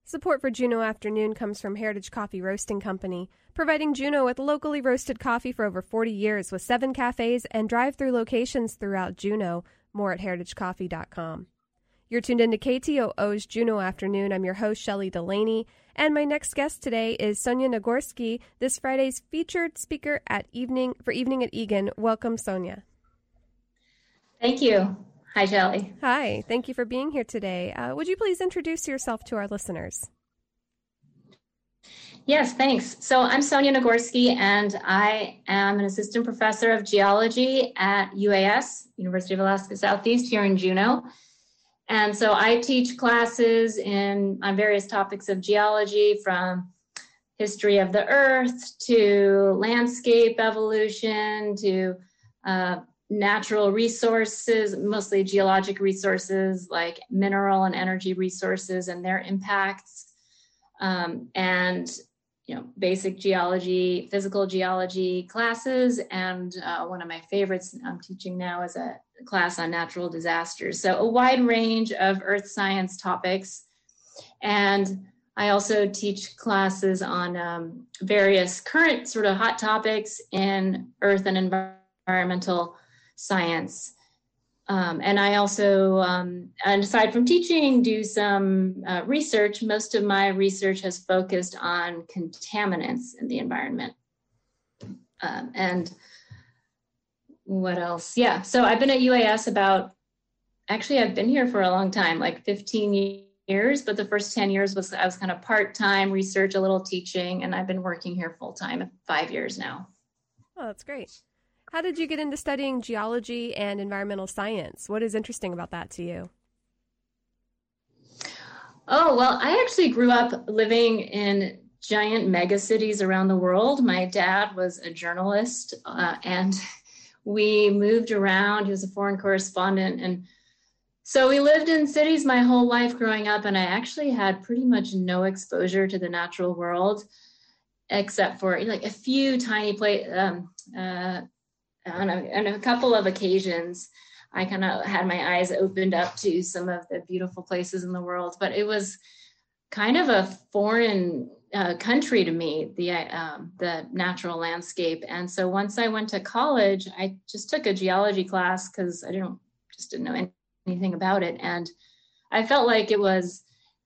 Support for Juneau Afternoon comes from Heritage Coffee Roasting Company, providing Juneau with locally roasted coffee for over 40 years with 7 cafes and drive-through locations throughout Juneau. More at heritagecoffee.com. You're tuned into KTOO's Juneau Afternoon. I'm your host, Shelley Delaney, and my next guest today is Sonia Nagorski, this Friday's featured speaker at Evening at Egan. Welcome, Sonia. Thank you. Hi, Shelley. Hi. Thank you for being here today. Would you please introduce yourself to our listeners? Yes, thanks. So I'm Sonia Nagorski, and I am an assistant professor of geology at UAS, University of Alaska Southeast, here in Juneau. And so I teach classes on various topics of geology, from history of the earth to landscape evolution to natural resources, mostly geologic resources like mineral and energy resources and their impacts, and basic geology, physical geology classes. And one of my favorites I'm teaching now is a class on natural disasters. So a wide range of earth science topics. And I also teach classes on various current sort of hot topics in earth and environmental science. And I also, and aside from teaching, do some research. Most of my research has focused on contaminants in the environment. And what else? Yeah, so I've been at UAS I've been here for a long time, like 15 years, but the first 10 years I was kind of part-time research, a little teaching, and I've been working here full-time 5 years now. Oh, that's great. How did you get into studying geology and environmental science? What is interesting about that to you? Oh, well, I actually grew up living in giant megacities around the world. My dad was a journalist, and we moved around. He was a foreign correspondent. And so we lived in cities my whole life growing up, and I actually had pretty much no exposure to the natural world, except for like a few tiny places. On a couple of occasions, I kind of had my eyes opened up to some of the beautiful places in the world, but it was kind of a foreign country to me, the natural landscape. And so once I went to college, I just took a geology class because I didn't know anything about it. And I felt like it was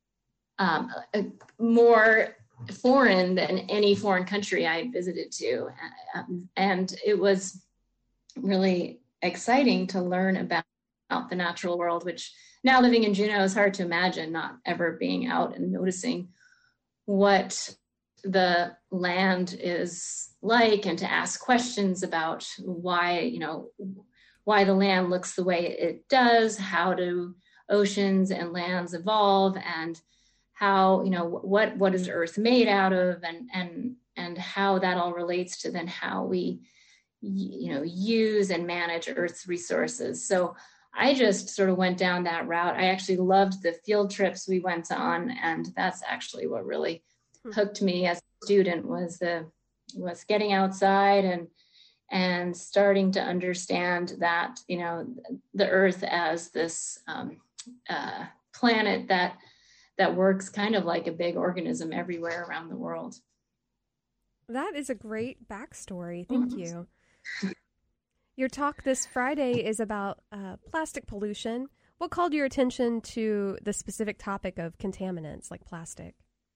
more foreign than any foreign country I had visited to. And it was really exciting to learn about the natural world, which now living in Juneau is hard to imagine, not ever being out and noticing what the land is like, and to ask questions about why the land looks the way it does, how do oceans and lands evolve, and how, what is Earth made out of, and how that all relates to then how we use and manage Earth's resources. So I just sort of went down that route. I actually loved the field trips we went on, and that's actually what really hooked me as a student was getting outside and starting to understand that the Earth as this planet that works kind of like a big organism everywhere around the world. That is a great backstory. Thank you. Your talk this Friday is about plastic pollution. What called your attention to the specific topic of contaminants like plastic?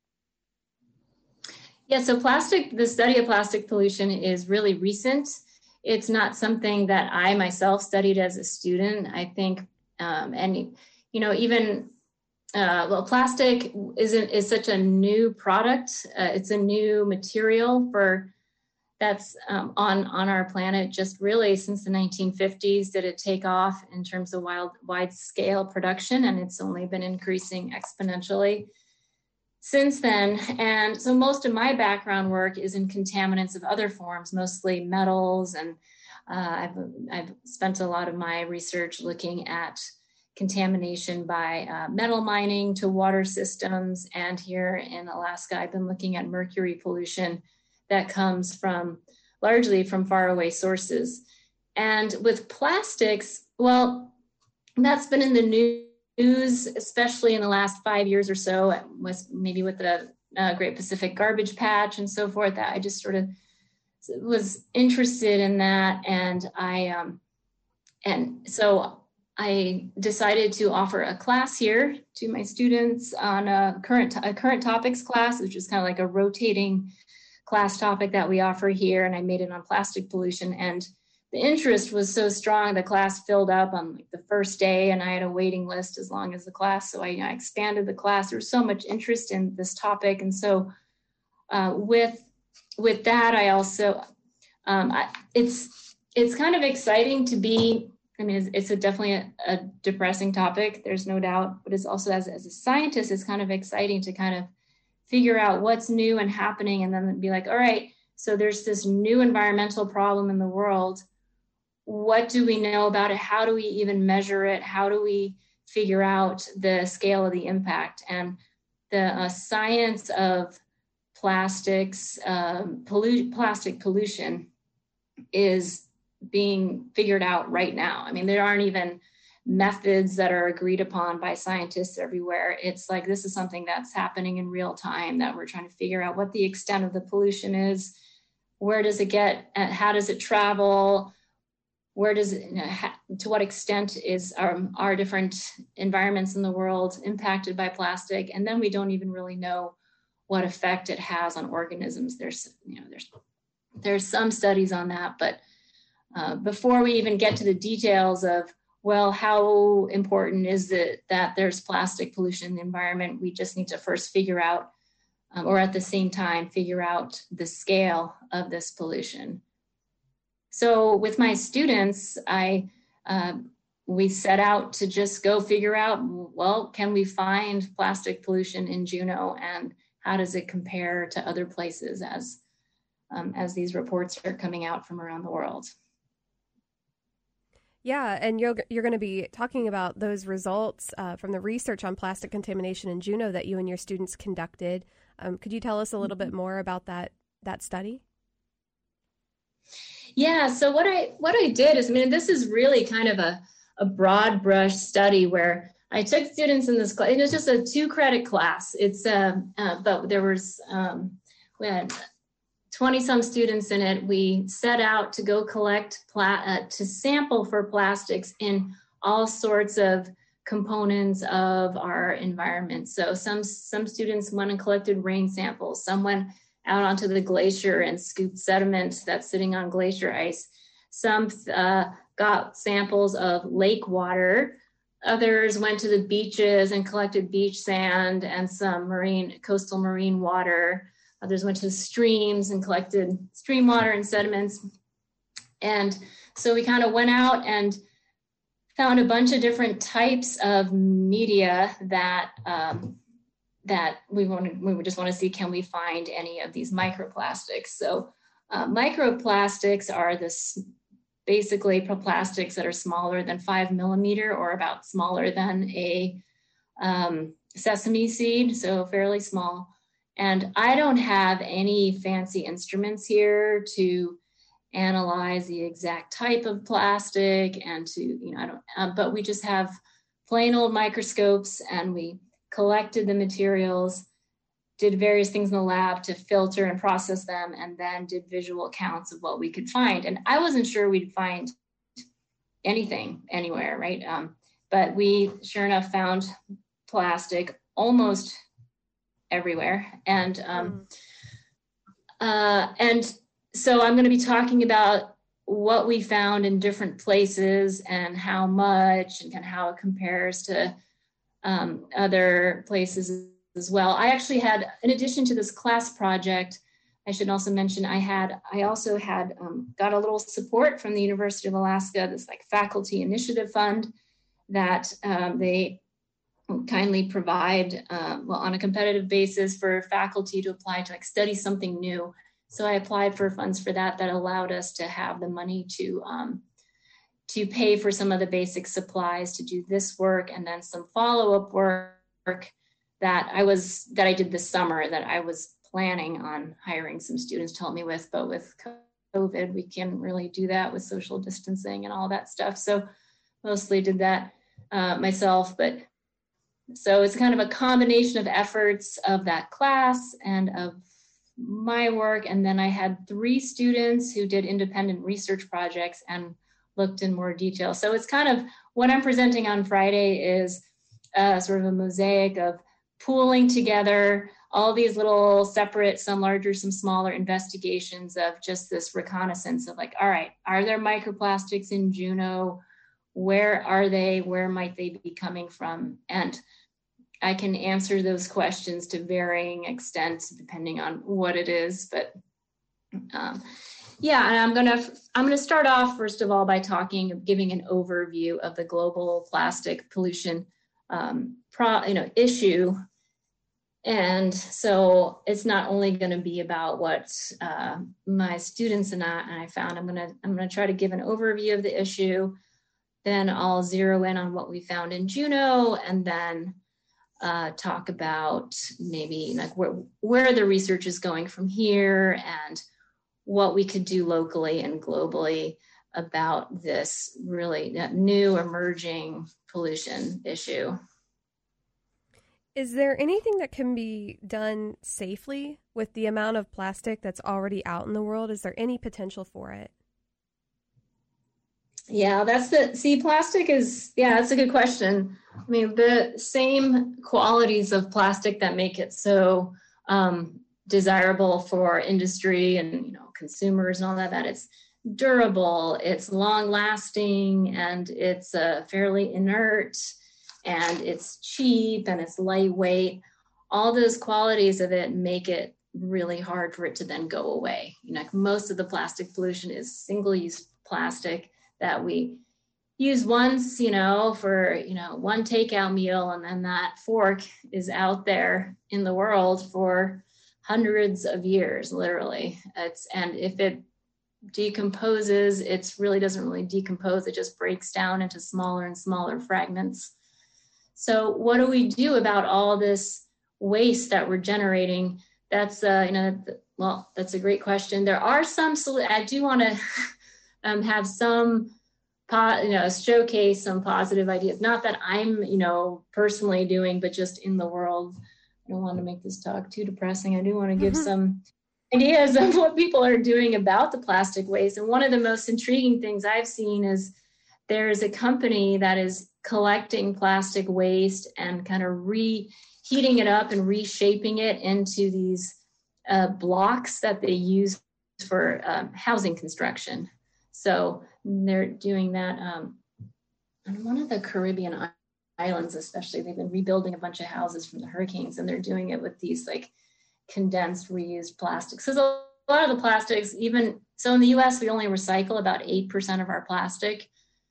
Yeah, so the study of plastic pollution is really recent. It's not something that I myself studied as a student. I think, plastic is such a new product. It's a new material that's on our planet just really since the 1950s did it take off in terms of wide scale production, and it's only been increasing exponentially since then. And so most of my background work is in contaminants of other forms, mostly metals, and I've spent a lot of my research looking at contamination by metal mining to water systems, and here in Alaska I've been looking at mercury pollution that comes largely from faraway sources. And with plastics, well, that's been in the news, especially in the last 5 years or so, was maybe with the Great Pacific Garbage Patch and so forth, that I just sort of was interested in that. And so I decided to offer a class here to my students on a current topics class, which is kind of like a rotating class topic that we offer here. And I made it on plastic pollution. And the interest was so strong, the class filled up on like the first day, and I had a waiting list as long as the class. So I expanded the class. There was so much interest in this topic. And so with that, I also, it's kind of exciting to be, I mean, it's definitely a depressing topic, there's no doubt, but it's also, as a scientist, it's kind of exciting to kind of figure out what's new and happening, and then be like, all right, so there's this new environmental problem in the world. What do we know about it? How do we even measure it? How do we figure out the scale of the impact? And the science of plastics, plastic pollution is being figured out right now. I mean, there aren't even methods that are agreed upon by scientists everywhere. It's like, this is something that's happening in real time, that we're trying to figure out what the extent of the pollution is. Where does it get, how does it travel? Where does it, to what extent is our different environments in the world impacted by plastic? And then we don't even really know what effect it has on organisms. There's some studies on that, but before we even get to the details of, well, how important is it that there's plastic pollution in the environment, we just need to first figure out, or at the same time, figure out the scale of this pollution. So with my students, we set out to just go figure out, well, can we find plastic pollution in Juneau, and how does it compare to other places as these reports are coming out from around the world? Yeah, and you're going to be talking about those results from the research on plastic contamination in Juneau that you and your students conducted. Could you tell us a little bit more about that study? Yeah, so what I did is, I mean, this is really kind of a broad brush study where I took students in this class. It was just a 2-credit class. It's but there was we had 20-some students in it. We set out to go collect to sample for plastics in all sorts of components of our environment. So some students went and collected rain samples. Some went out onto the glacier and scooped sediment that's sitting on glacier ice. Some got samples of lake water. Others went to the beaches and collected beach sand and some coastal marine water. Others went to the streams and collected stream water and sediments. And so we kind of went out and found a bunch of different types of media that we just want to see, can we find any of these microplastics? So microplastics are basically plastics that are smaller than 5 millimeter, or about smaller than a sesame seed, so fairly small. And I don't have any fancy instruments here to analyze the exact type of plastic and but we just have plain old microscopes, and we collected the materials, did various things in the lab to filter and process them, and then did visual counts of what we could find. And I wasn't sure we'd find anything anywhere, right? But we sure enough found plastic almost everywhere. And so I'm going to be talking about what we found in different places and how much, and how it compares to other places as well. I actually had, in addition to this class project, I should also mention I also had got a little support from the University of Alaska, this like faculty initiative fund that they kindly provide on a competitive basis for faculty to apply to study something new. So I applied for funds for that allowed us to have the money to pay for some of the basic supplies to do this work, and then some follow-up work that I did this summer that I was planning on hiring some students to help me with, but with COVID, we can't really do that with social distancing and all that stuff. So mostly did that myself, but So it's kind of a combination of efforts of that class and of my work. And then I had 3 students who did independent research projects and looked in more detail. So it's kind of what I'm presenting on Friday is sort of a mosaic of pooling together all these little separate, some larger, some smaller investigations of just this reconnaissance of like, all right, are there microplastics in Juneau? Where are they? Where might they be coming from? And I can answer those questions to varying extents depending on what it is. But yeah, and I'm gonna start off first of all by giving an overview of the global plastic pollution issue. And so it's not only going to be about what my students and I found. I'm going to try to give an overview of the issue. Then I'll zero in on what we found in Juneau, and then talk about maybe like where the research is going from here and what we could do locally and globally about this really new emerging pollution issue. Is there anything that can be done safely with the amount of plastic that's already out in the world? Is there any potential for it? Yeah, plastic is, that's a good question. I mean, the same qualities of plastic that make it so desirable for industry and, consumers and all that it's durable, it's long lasting, and it's fairly inert, and it's cheap, and it's lightweight. All those qualities of it make it really hard for it to then go away. Most of the plastic pollution is single-use plastic that we use once, for, one takeout meal, and then that fork is out there in the world for hundreds of years, literally. And if it decomposes, it really doesn't really decompose. It just breaks down into smaller and smaller fragments. So what do we do about all this waste that we're generating? That's, that's a great question. There are some, I do want to have some, showcase some positive ideas. Not that I'm, personally doing, but just in the world. I don't want to make this talk too depressing. I do want to give some ideas of what people are doing about the plastic waste. And one of the most intriguing things I've seen is there's a company that is collecting plastic waste and kind of reheating it up and reshaping it into these blocks that they use for housing construction. So they're doing that on one of the Caribbean islands, especially. They've been rebuilding a bunch of houses from the hurricanes, and they're doing it with these like condensed reused plastics. So a lot of the plastics, so in the US, we only recycle about 8% of our plastic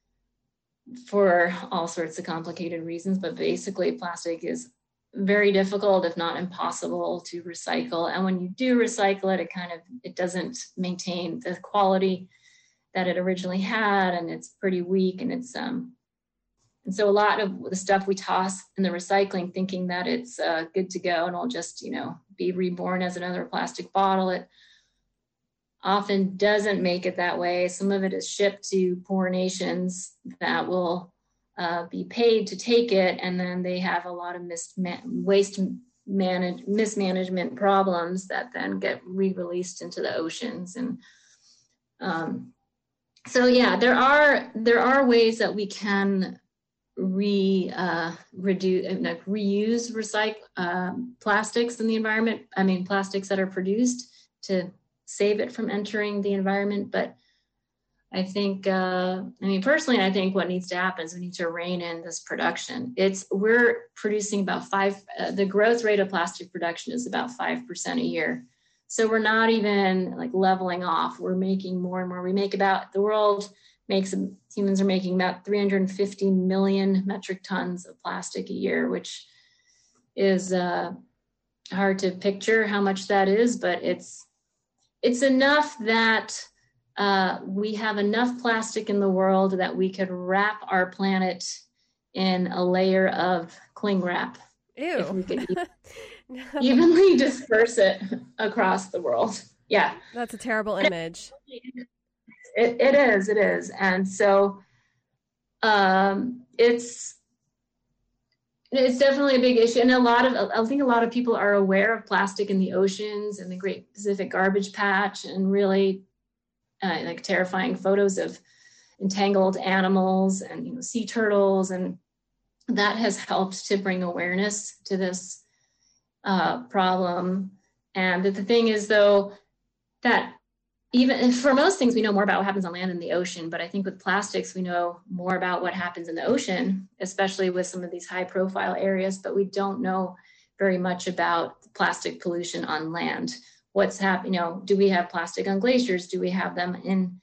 for all sorts of complicated reasons, but basically plastic is very difficult, if not impossible, to recycle. And when you do recycle it, it doesn't maintain the quality that it originally had, and it's pretty weak, and it's and so a lot of the stuff we toss in the recycling thinking that it's good to go and it'll just, be reborn as another plastic bottle, it often doesn't make it that way. Some of it is shipped to poor nations that will be paid to take it, and then they have a lot of mismanagement problems that then get re-released into the oceans. And so yeah, there are ways that we can reuse plastics in the environment. I mean, plastics that are produced to save it from entering the environment. But I think, personally, I think what needs to happen is we need to rein in this production. We're producing about the growth rate of plastic production is about 5% a year. So we're not even like leveling off. We're making more and more. Humans are making about 350 million metric tons of plastic a year, which is hard to picture how much that is, but it's enough that we have enough plastic in the world that we could wrap our planet in a layer of cling wrap. Ew. If we could evenly disperse it across the world. Yeah. That's a terrible image. It is. And so it's It's definitely a big issue. And I think a lot of people are aware of plastic in the oceans and the Great Pacific Garbage Patch, and really like terrifying photos of entangled animals and sea turtles, and that has helped to bring awareness to this problem. And the thing is, though, that even for most things, we know more about what happens on land than the ocean. But I think with plastics, we know more about what happens in the ocean, especially with some of these high profile areas, but we don't know very much about plastic pollution on land. What's happening, do we have plastic on glaciers? Do we have them in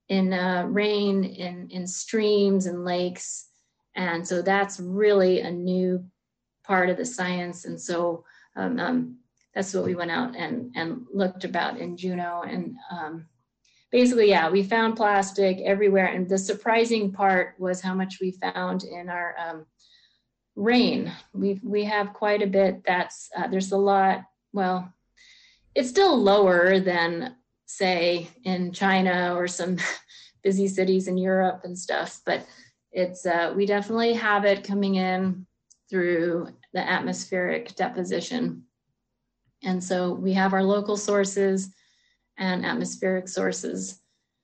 rain, in streams and lakes? And so that's really a new part of the science. And so that's what we went out and looked about in Juneau. And basically, yeah, we found plastic everywhere. And the surprising part was how much we found in our rain. We have quite a bit. There's a lot, well, it's still lower than, say, in China or some busy cities in Europe and stuff, but it's we definitely have it coming in through the atmospheric deposition. And so we have our local sources and atmospheric sources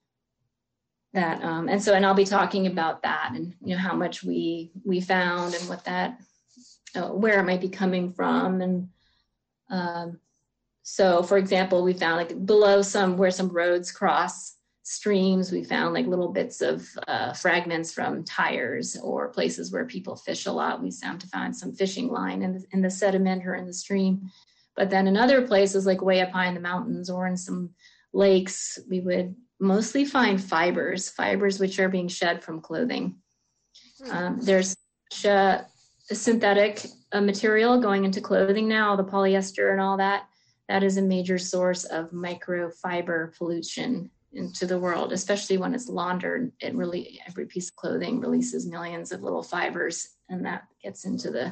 that, and I'll be talking about that and, how much we found and what that, where it might be coming from. And so for example, we found like below where some roads cross streams, we found like little bits of fragments from tires, or places where people fish a lot. We found some fishing line in the sediment or in the stream. But then in other places, like way up high in the mountains or in some lakes, we would mostly find fibers which are being shed from clothing. There's such a synthetic material going into clothing now, the polyester and all that. That is a major source of microfiber pollution into the world, especially when it's laundered. Every piece of clothing releases millions of little fibers, and that gets into the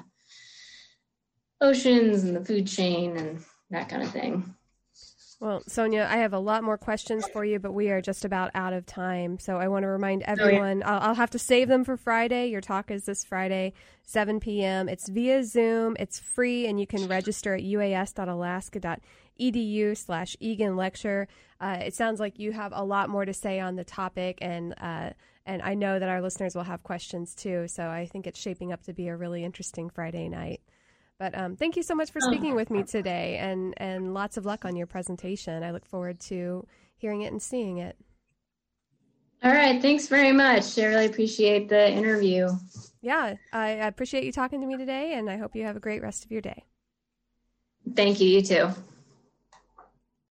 oceans and the food chain and that kind of thing. Well, Sonia, I have a lot more questions for you, but we are just about out of time. So I want to remind everyone, I'll have to save them for Friday. Your talk is this Friday, 7 p.m. It's via Zoom. It's free, and you can register at uas.alaska.edu/Egan lecture. It sounds like you have a lot more to say on the topic, and I know that our listeners will have questions too. So I think it's shaping up to be a really interesting Friday night. But thank you so much for speaking with me today, and lots of luck on your presentation. I look forward to hearing it and seeing it. All right. Thanks very much. I really appreciate the interview. Yeah, I appreciate you talking to me today, and I hope you have a great rest of your day. Thank you. You too.